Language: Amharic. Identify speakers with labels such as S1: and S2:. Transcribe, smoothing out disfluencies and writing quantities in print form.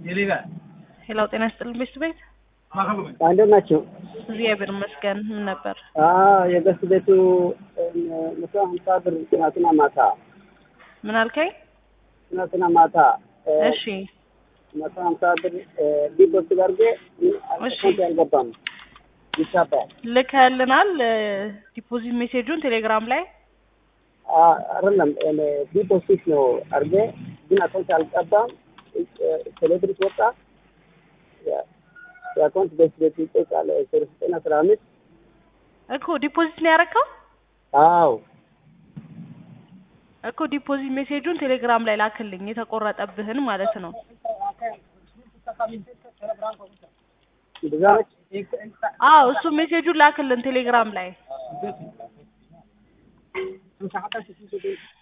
S1: ሄሎ ጤና ይስጥልኝ ቤት
S2: አንደው ናቸው።
S1: እግዚአብሔር ይመስገን ነበር።
S2: የገስ ቤቱ 150 ብር ትናንትና ማታ
S1: ምን አልከኝ?
S2: ትናንትና ማታ
S1: እሺ
S2: 150 ብር ዲፖዚት አድርጌ
S1: እሺ
S2: አልገባም። ይቻላል
S1: ልከልናል ዲፖዚት ሜሴጁን ቴሌግራም ላይ
S2: አይደለም ዲፖዚት ነው አድርጌ ግን አካውንት አልገባም። ቴሌብር ወጣ የአካውንት ቤት ይጠቃለ 915
S1: እኮ ዲፖዚት ነው ያደረከው?
S2: አዎ
S1: እኮ ዲፖዚት ሜሴጁን ቴሌግራም ላይ ላክልኝ የተቆረጠብህን ማለት ነው። አዎ እሱ ሜሴጁን ላክልን ቴሌግራም ላይ